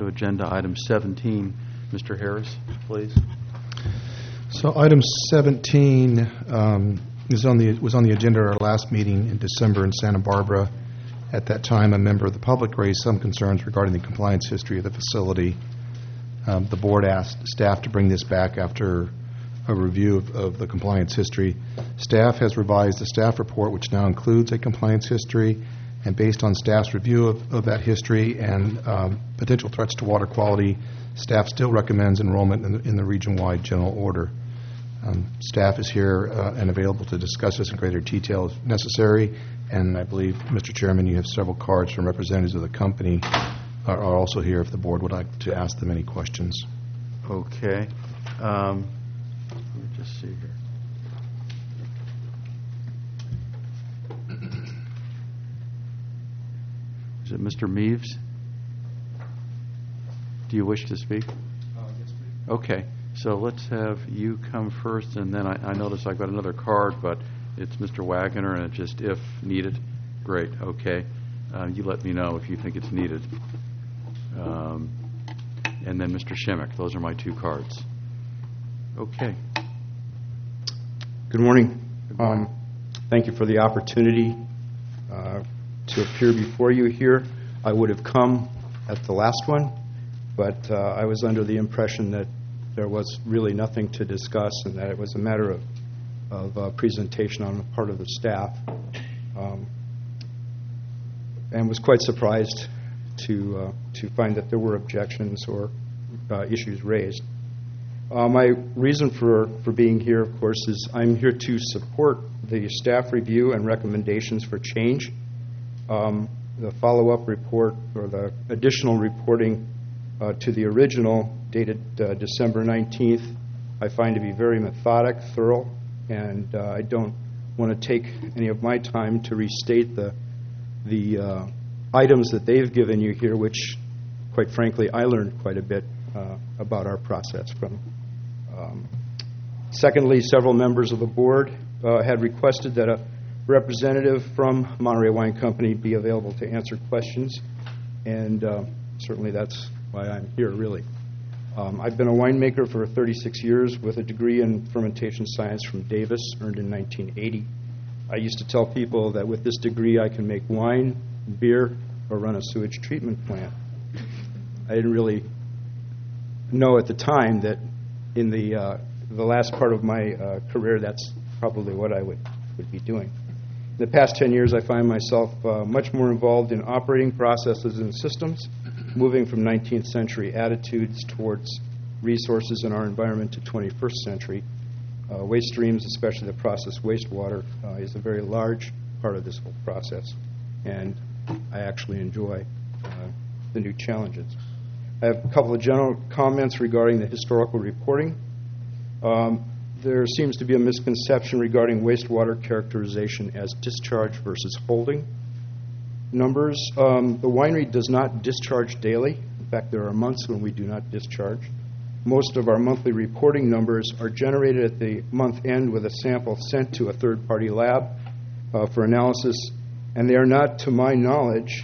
agenda item 17. Mr. Harris, please. So item 17 was on the agenda at our last meeting in December in Santa Barbara. At that time, a member of the public raised some concerns regarding the compliance history of the facility. The board asked staff to bring this back after a review of the compliance history. Staff has revised the staff report, which now includes a compliance history, and based on staff's review of that history and potential threats to water quality, staff still recommends enrollment in the region-wide general order. Staff is here and available to discuss this in greater detail if necessary, and I believe, Mr. Chairman, you have several cards from representatives of the company are also here if the board would like to ask them any questions. Okay. Let me just see here. Is it Mr. Meeves? Do you wish to speak? Yes, please. Okay. So let's have you come first, and then I notice I've got another card, but it's Mr. Wagoner, and it's just if needed. Great. Okay. You let me know if you think it's needed. And then Mr. Shimmick. Those are my two cards. Okay. Good morning. Good morning. Thank you for the opportunity to appear before you here. I would have come at the last one, but I was under the impression that there was really nothing to discuss and that it was a matter of presentation on the part of the staff, and was quite surprised to find that there were objections or issues raised. My reason for being here, of course, is I'm here to support the staff review and recommendations for change. The follow-up report or the additional reporting to the original dated December 19th, I find to be very methodic, thorough, and I don't want to take any of my time to restate the items that they've given you here, which, quite frankly, I learned quite a bit about our process from. Secondly, several members of the board had requested that a representative from Monterey Wine Company be available to answer questions, and certainly that's why I'm here, really. I've been a winemaker for 36 years with a degree in fermentation science from Davis, earned in 1980. I used to tell people that with this degree I can make wine, beer, or run a sewage treatment plant. I didn't really know at the time that in the last part of my career that's probably what I would be doing. In the past 10 years, I find myself much more involved in operating processes and systems, moving from 19th century attitudes towards resources in our environment to 21st century. Waste streams, especially the processed wastewater, is a very large part of this whole process, and I actually enjoy the new challenges. I have a couple of general comments regarding the historical reporting. There seems to be a misconception regarding wastewater characterization as discharge versus holding numbers. The winery does not discharge daily. In fact, there are months when we do not discharge. Most of our monthly reporting numbers are generated at the month end with a sample sent to a third-party lab for analysis, and they are not, to my knowledge,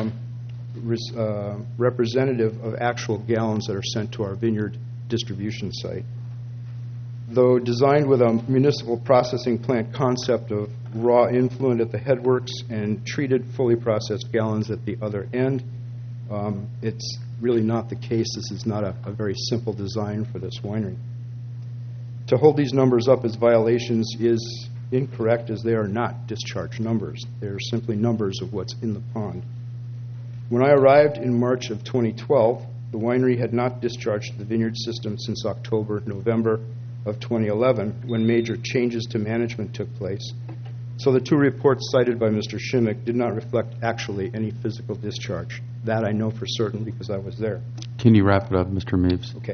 representative of actual gallons that are sent to our vineyard distribution site. Though designed with a municipal processing plant concept of raw influent at the headworks and treated fully processed gallons at the other end, it's really not the case. This is not a very simple design for this winery. To hold these numbers up as violations is incorrect, as they are not discharge numbers. They are simply numbers of what's in the pond. When I arrived in March of 2012, the winery had not discharged the vineyard system since November of 2011, when major changes to management took place. So the two reports cited by Mr. Shimmick did not reflect actually any physical discharge. That I know for certain because I was there. Can you wrap it up, Mr. Meeves? Okay.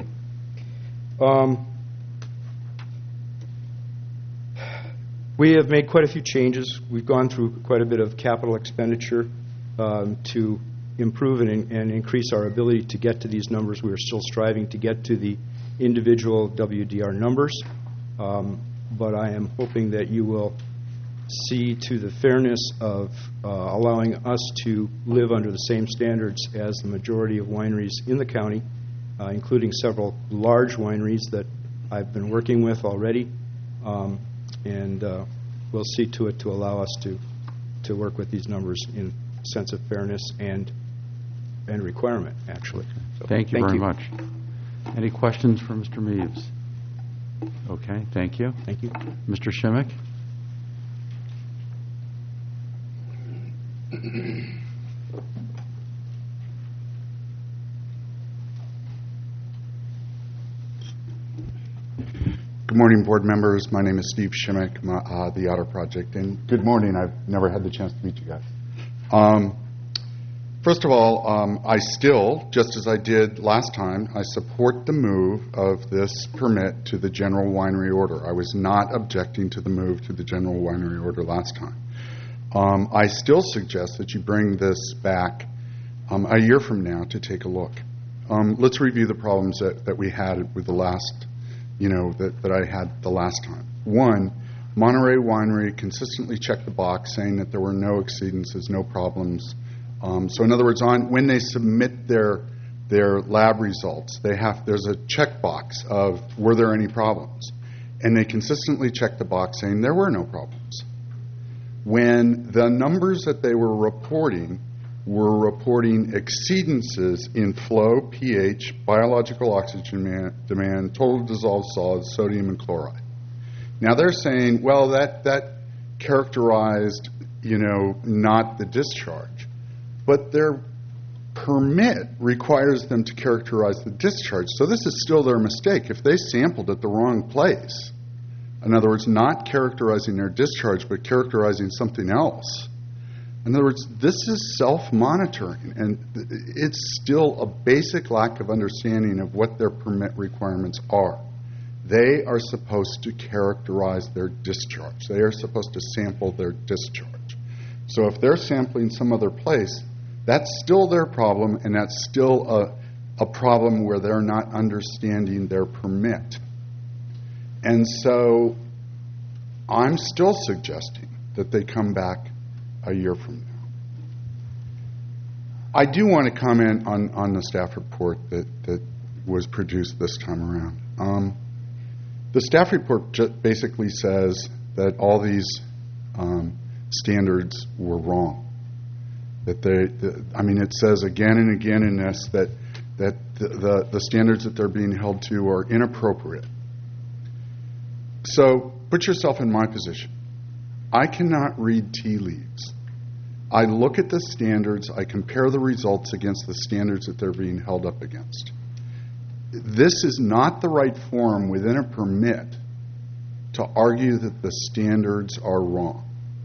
We have made quite a few changes. We've gone through quite a bit of capital expenditure to improve and increase our ability to get to these numbers. We are still striving to get to the individual WDR numbers, but I am hoping that you will see to the fairness of allowing us to live under the same standards as the majority of wineries in the county, including several large wineries that I've been working with already, and we'll see to it to allow us to work with these numbers in a sense of fairness and requirement, actually. So, Thank you very much. Any questions for Mr. Meaves? Okay, thank you. Thank you. Mr. Schimmick? Good morning, board members. My name is Steve Schimmick, the Otter Project, and good morning. I've never had the chance to meet you guys. First of all, I still, just as I did last time, I support the move of this permit to the general winery order. I was not objecting to the move to the general winery order last time. I still suggest that you bring this back a year from now to take a look. Let's review the problems that we had with the last, that I had the last time. One, Monterey Winery consistently checked the box saying that there were no exceedances, no problems. So in other words, when they submit their lab results, there's a checkbox of were there any problems, and they consistently checked the box saying there were no problems. When the numbers that they were reporting exceedances in flow, pH, biological oxygen demand, total dissolved solids, sodium, and chloride. Now they're saying, well, that characterized, not the discharge. But their permit requires them to characterize the discharge. So this is still their mistake. If they sampled at the wrong place, in other words, not characterizing their discharge, but characterizing something else. In other words, this is self-monitoring, and it's still a basic lack of understanding of what their permit requirements are. They are supposed to characterize their discharge. They are supposed to sample their discharge. So if they're sampling some other place, that's still their problem, and that's still a problem where they're not understanding their permit. And so I'm still suggesting that they come back a year from now. I do want to comment on the staff report that was produced this time around. The staff report basically says that all these standards were wrong. That it says again and again in this that the standards that they're being held to are inappropriate. So put yourself in my position. I cannot read tea leaves. I look at the standards, I compare the results against the standards that they're being held up against. This is not the right forum within a permit to argue that the standards are wrong.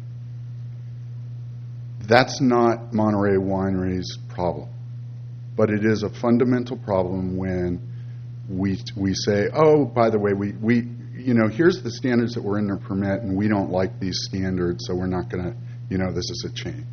That's not Monterey Winery's problem. But it is a fundamental problem when we say, oh, by the way, we here's the standards that were in their permit, and we don't like these standards, so we're not going to, this is a change.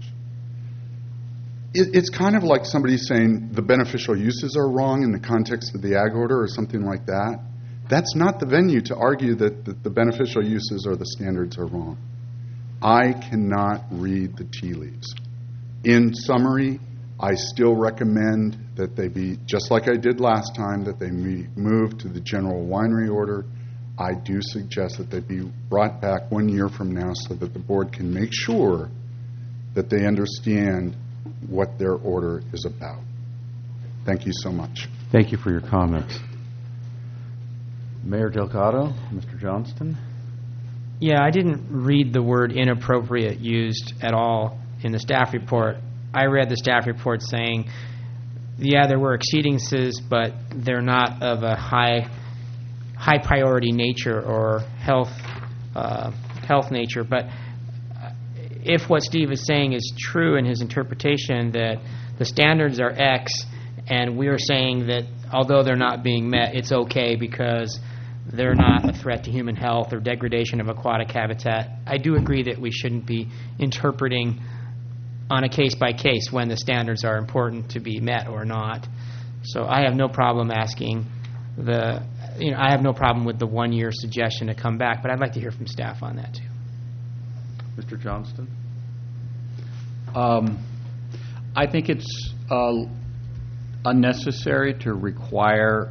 It's kind of like somebody saying the beneficial uses are wrong in the context of the ag order or something like that. That's not the venue to argue that the beneficial uses or the standards are wrong. I cannot read the tea leaves. In summary, I still recommend that they be, just like I did last time, that they move to the general winery order. I do suggest that they be brought back 1 year from now so that the board can make sure that they understand what their order is about. Thank you so much. Thank you for your comments. Mayor Delgado, Mr. Johnston. Yeah, I didn't read the word inappropriate used at all in the staff report. I read the staff report saying, yeah, there were exceedances, but they're not of a high priority nature or health nature. But if what Steve is saying is true in his interpretation, that the standards are X, and we're saying that although they're not being met, it's okay because they're not a threat to human health or degradation of aquatic habitat, I do agree that we shouldn't be interpreting on a case-by-case when the standards are important to be met or not. So I have no problem asking I have no problem with the 1 year suggestion to come back, but I'd like to hear from staff on that too. Mr. Johnston? I think it's unnecessary to require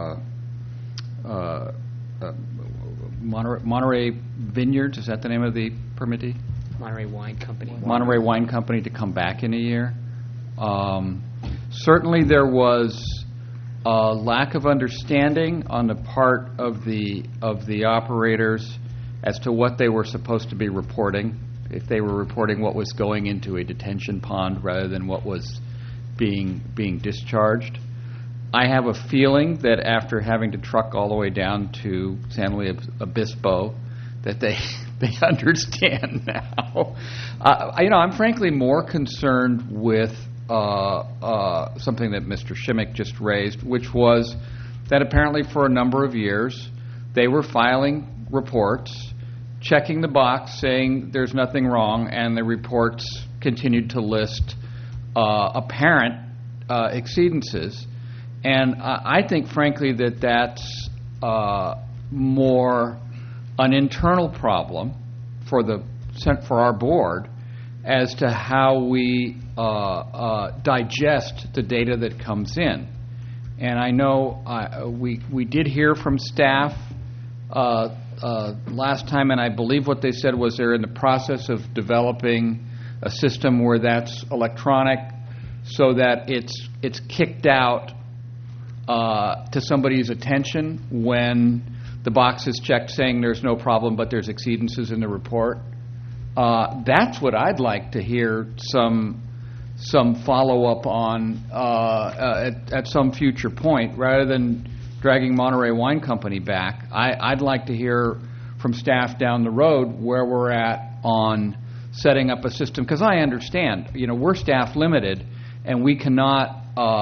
Monterey Vineyards, is that the name of the permittee? Monterey Wine Company. Monterey Wine Company to come back in a year. Certainly there was a lack of understanding on the part of the operators as to what they were supposed to be reporting, if they were reporting what was going into a detention pond rather than what was being discharged. I have a feeling that after having to truck all the way down to San Luis Obispo, that they understand now. I'm frankly more concerned with something that Mr. Shimmick just raised, which was that apparently for a number of years they were filing reports, checking the box, saying there's nothing wrong, and the reports continued to list apparent exceedances. And I think, frankly, that that's more an internal problem for our board as to how we digest the data that comes in. And I know we did hear from staff last time, and I believe what they said was they're in the process of developing a system where that's electronic, so that it's kicked out to somebody's attention when the box is checked saying there's no problem but there's exceedances in the report. That's what I'd like to hear some follow-up on at some future point, rather than dragging Monterey Wine Company back. I'd like to hear from staff down the road where we're at on setting up a system, because I understand, we're staff limited, and we cannot,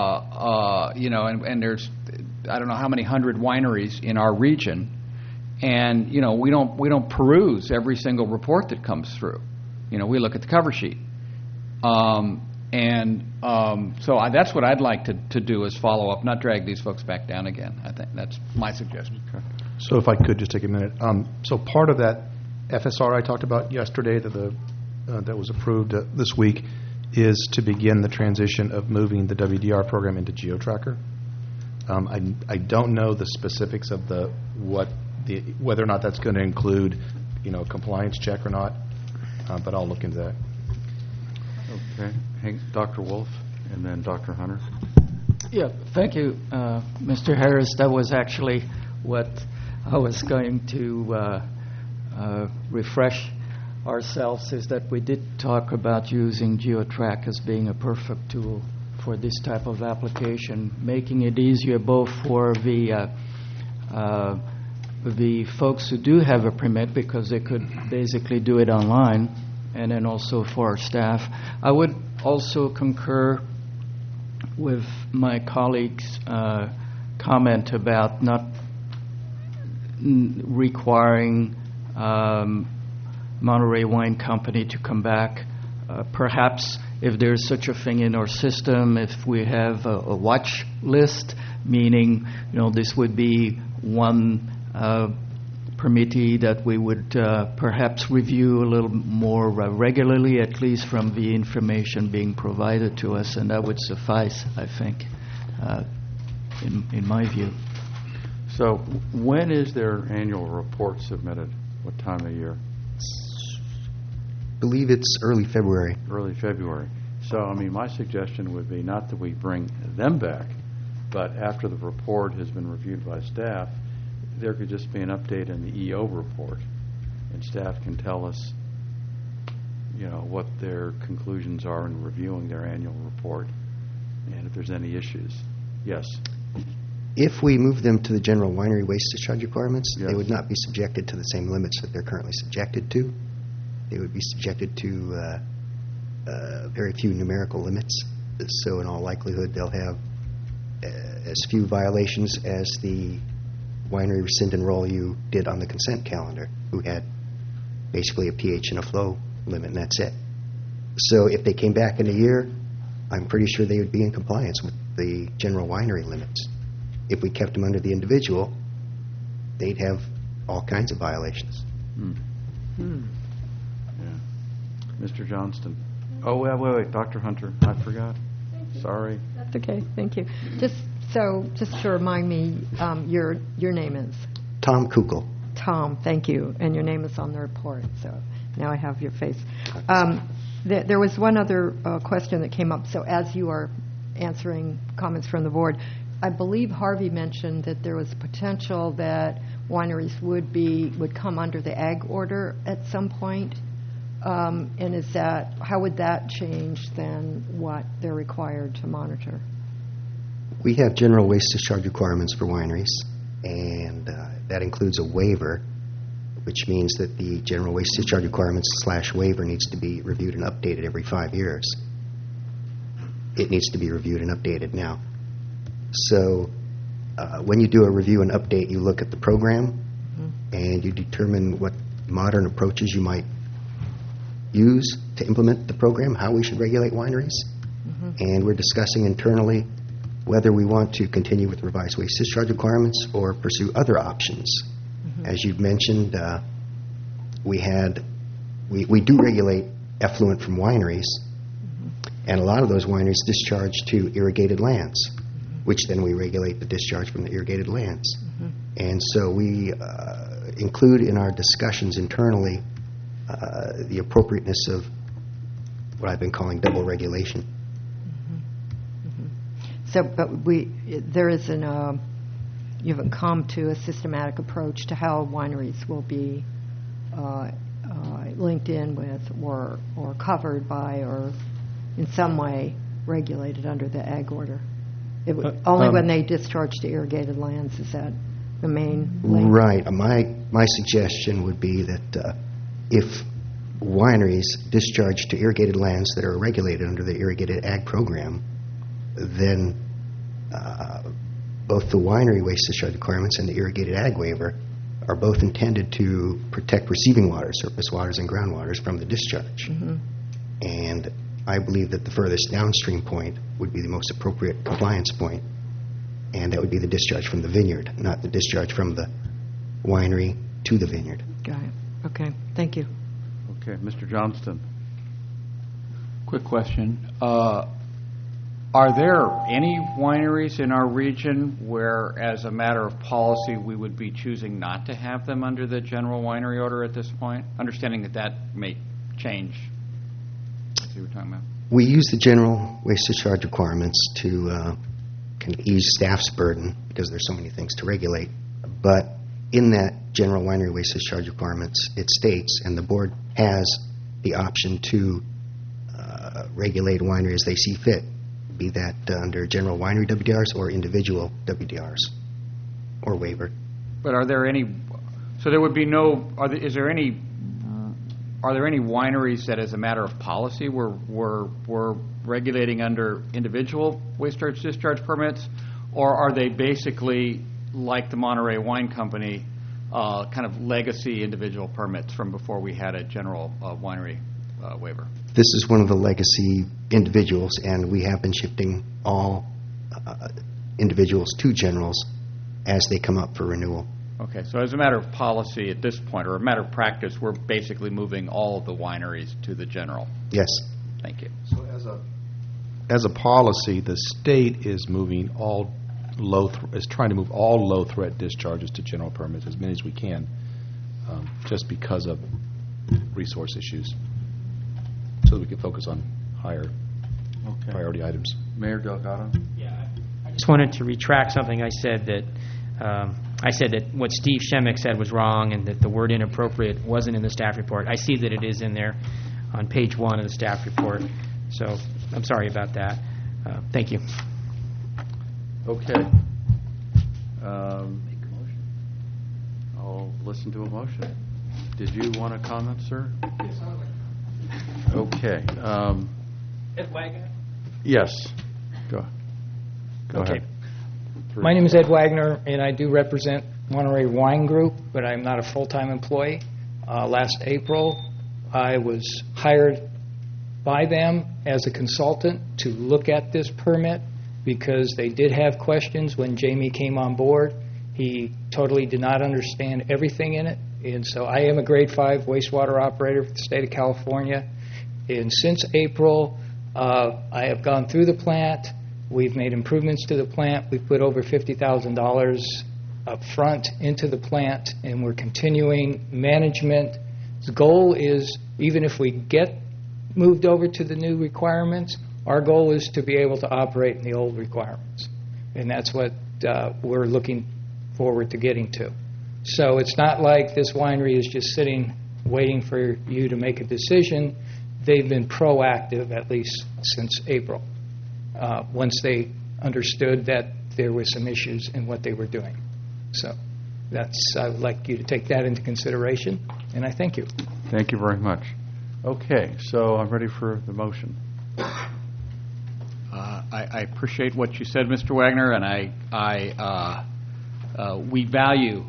and there's, I don't know how many hundred wineries in our region, and we don't peruse every single report that comes through. We look at the cover sheet, so that's what I'd like to do, is follow up, not drag these folks back down again. I think that's my suggestion. Okay. So if I could just take a minute. So part of that FSR I talked about yesterday that was approved this week is to begin the transition of moving the WDR program into GeoTracker. I don't know the specifics of whether or not that's going to include, a compliance check or not, but I'll look into that. Okay. Dr. Wolf, and then Dr. Hunter. Yeah, thank you, Mr. Harris. That was actually what I was going to refresh ourselves, is that we did talk about using GeoTrack as being a perfect tool for this type of application, making it easier both for the folks who do have a permit, because they could basically do it online, and then also for our staff. I would also concur with my colleague's comment about not requiring Monterey Wine Company to come back. Perhaps if there's such a thing in our system, if we have a watch list, meaning this would be one permittee that we would perhaps review a little more regularly, at least from the information being provided to us, and that would suffice, I think, in my view. So when is their annual report submitted? What time of year? I believe it's early February. Early February. So, my suggestion would be not that we bring them back, but after the report has been reviewed by staff, there could just be an update in the EO report, and staff can tell us, what their conclusions are in reviewing their annual report, and if there's any issues. Yes. If we move them to the general winery waste discharge requirements, Yes. they would not be subjected to the same limits that they're currently subjected to. They would be subjected to very few numerical limits. So in all likelihood, they'll have as few violations as the winery rescind and roll you did on the consent calendar, who had basically a pH and a flow limit, and that's it. So if they came back in a year, I'm pretty sure they would be in compliance with the general winery limits. If we kept them under the individual, they'd have all kinds of violations. Yeah. Mr. Johnston. Oh, wait, Dr. Hunter, I forgot. Sorry. That's okay, thank you. Just to remind me, your name is? Tom Kukl. Tom, thank you, and your name is on the report, so now I have your face. There was one other question that came up, so as you are answering comments from the board, I believe Harvey mentioned that there was potential that wineries would come under the ag order at some point, and how would that change then what they're required to monitor? We have general waste discharge requirements for wineries, and that includes a waiver, which means that the general waste discharge requirements / waiver needs to be reviewed and updated every 5 years. It needs to be reviewed and updated now. So when you do a review and update, you look at the program, and you determine what modern approaches you might use to implement the program, how we should regulate wineries. And we're discussing internally whether we want to continue with revised waste discharge requirements or pursue other options. As you've mentioned, we do regulate effluent from wineries, and a lot of those wineries discharge to irrigated lands, which then we regulate the discharge from the irrigated lands. And so we include in our discussions internally the appropriateness of what I've been calling double regulation. So, but there isn't you haven't come to a systematic approach to how wineries will be linked in with or covered by or in some way regulated under the ag order. Only when they discharge to irrigated lands, is that the main link? Right. My suggestion would be that if wineries discharge to irrigated lands that are regulated under the irrigated ag program, then both the winery waste discharge requirements and the irrigated ag waiver are both intended to protect receiving waters, surface waters and groundwaters from the discharge. And I believe that the furthest downstream point would be the most appropriate compliance point, and that would be the discharge from the vineyard, not the discharge from the winery to the vineyard. Got it. Okay. Thank you. Okay, Mr. Johnston. Quick question. Are there any wineries in our region where, as a matter of policy, we would be choosing not to have them under the general winery order at this point? Understanding that may change. As you were talking about. We use the general waste discharge requirements to kind of ease staff's burden because there's so many things to regulate. But in that general winery waste discharge requirements, it states, and the board has the option to regulate a winery as they see fit, be that under general winery WDRs or individual WDRs or waiver. But are there any? So there would be no. Are there any wineries that, as a matter of policy, were regulating under individual waste discharge permits, or are they basically like the Monterey Wine Company, kind of legacy individual permits from before we had a general winery waiver? This is one of the legacy individuals, and we have been shifting all individuals to generals as they come up for renewal. Okay, so as a matter of policy at this point, or a matter of practice, we're basically moving all of the wineries to the general. Yes. Thank you. So as a policy, the state is moving is trying to move all low threat discharges to general permits, as many as we can, just because of resource issues, so that we can focus on higher priority items. Mayor Delgado? Yeah, I just wanted to retract something I said that what Steve Shemick said was wrong and that the word inappropriate wasn't in the staff report. I see that it is in there on page 1 of the staff report, so I'm sorry about that. Thank you. Okay. I'll listen to a motion. Did you want to comment, sir? Yes, I would. Okay. Ed Wagner? Yes. Go Okay. ahead. My name is Ed Wagner, and I do represent Monterey Wine Group, but I'm not a full-time employee. Last April, I was hired by them as a consultant to look at this permit because they did have questions when Jamie came on board. He totally did not understand everything in it, and so I am a Grade 5 wastewater operator for the state of California, And since April, I have gone through the plant. We've made improvements to the plant. We've put over $50,000 up front into the plant, and we're continuing management. The goal is, even if we get moved over to the new requirements, our goal is to be able to operate in the old requirements. And that's what we're looking forward to getting to. So it's not like this winery is just sitting waiting for you to make a decision. They've been proactive, at least since April, once they understood that there were some issues in what they were doing. So I would like you to take that into consideration, and I thank you. Thank you very much. Okay, so I'm ready for the motion. I appreciate what you said, Mr. Wagner, and we value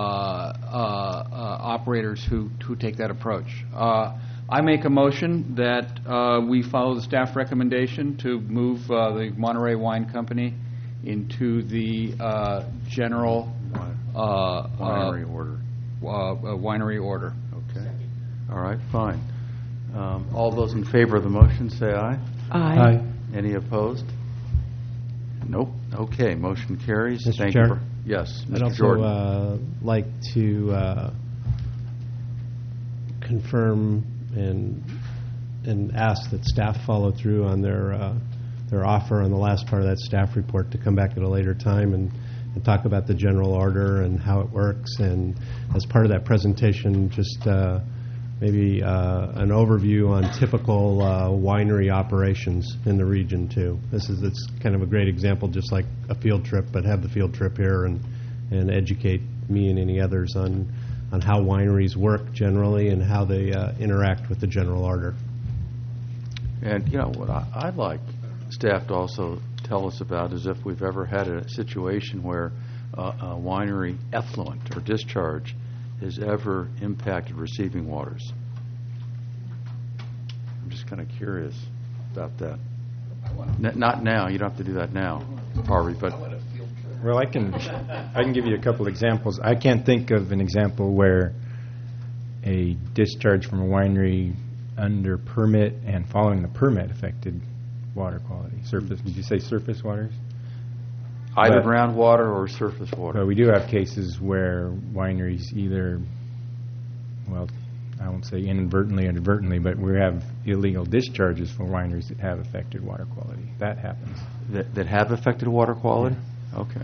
operators who take that approach. I make a motion that we follow the staff recommendation to move the Monterey Wine Company into the general Winery order. Winery order. Okay. All right, fine. All those in favor of the motion, say aye. Aye. Any opposed? Nope. Okay, motion carries. Mr. Thank Chair? you. Yes, I'd Mr. Jordan. also like to confirm and ask that staff follow through on their offer on the last part of that staff report to come back at a later time and talk about the general order and how it works. And as part of that presentation, just maybe an overview on typical winery operations in the region too. It's kind of a great example, just like a field trip, but have the field trip here and educate me and any others on how wineries work generally and how they interact with the general order. And, you know, what I'd like staff to also tell us about is if we've ever had a situation where a winery effluent or discharge has ever impacted receiving waters. I'm just kind of curious about that. Not now. You don't have to do that now, Harvey, but... Well, I can give you a couple examples. I can't think of an example where a discharge from a winery under permit and following the permit affected water quality. Surface, did you say surface waters? Either groundwater or surface water. But we do have cases where wineries either, well, I won't say inadvertently or inadvertently, but we have illegal discharges for wineries that have affected water quality. That happens. That have affected water quality? Okay.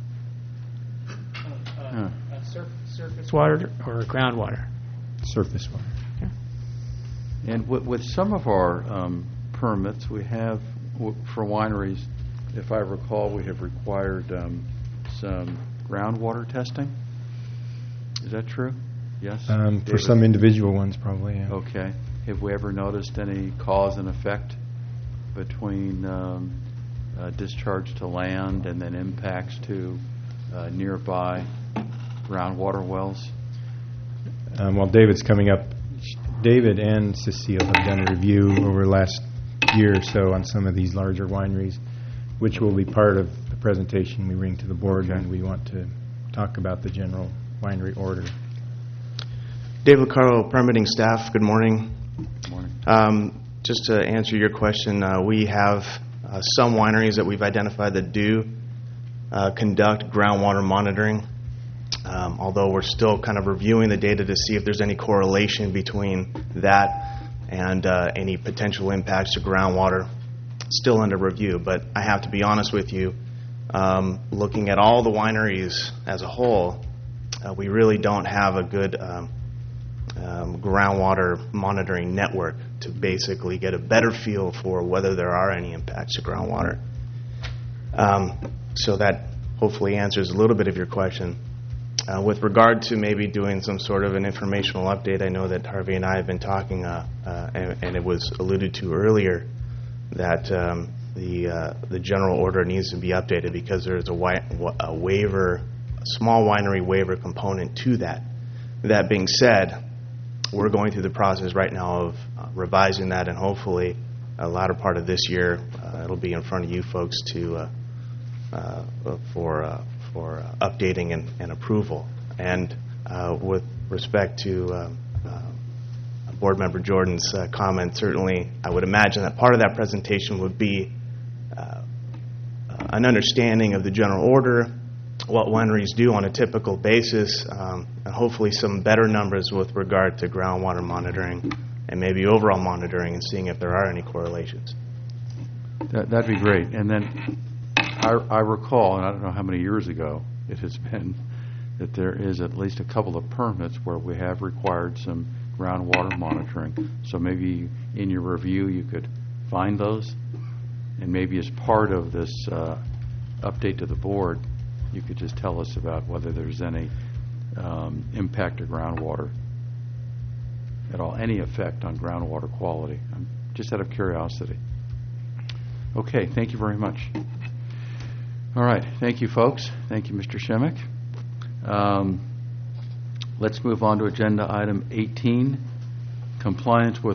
Surface water or groundwater? Surface water. Yeah. And with some of our permits, we have, for wineries, if I recall, we have required some groundwater testing. Is that true? Yes? For some individual ones, probably, yeah. Okay. Have we ever noticed any cause and effect between discharge to land and then impacts to nearby groundwater wells? While David's coming up, David and Cecile have done a review over the last year or so on some of these larger wineries, which will be part of the presentation we bring to the board, and we want to talk about the general winery order. David Carlo, permitting staff, good morning. Good morning. Just to answer your question, we have some wineries that we've identified that do conduct groundwater monitoring, although we're still kind of reviewing the data to see if there's any correlation between that and any potential impacts to groundwater. Still under review, but I have to be honest with you, looking at all the wineries as a whole, we really don't have a good groundwater monitoring network to basically get a better feel for whether there are any impacts to groundwater. So that hopefully answers a little bit of your question. With regard to maybe doing some sort of an informational update, I know that Harvey and I have been talking, and it was alluded to earlier, that the general order needs to be updated because there is a waiver, a small winery waiver component to that. That being said, we're going through the process right now of revising that, and hopefully a latter part of this year it'll be in front of you folks to for updating and approval. And with respect to Board Member Jordan's comment. Certainly, I would imagine that part of that presentation would be an understanding of the general order, what wineries do on a typical basis, and hopefully some better numbers with regard to groundwater monitoring and maybe overall monitoring and seeing if there are any correlations. That'd be great. And then I recall, and I don't know how many years ago it has been, that there is at least a couple of permits where we have required some groundwater monitoring. So maybe in your review you could find those, and maybe as part of this update to the board, you could just tell us about whether there's any impact to groundwater at all, any effect on groundwater quality. Just out of curiosity. Okay, thank you very much. All right, thank you, folks. Thank you, Mr. Shemek. Let's move on to agenda item 18, compliance with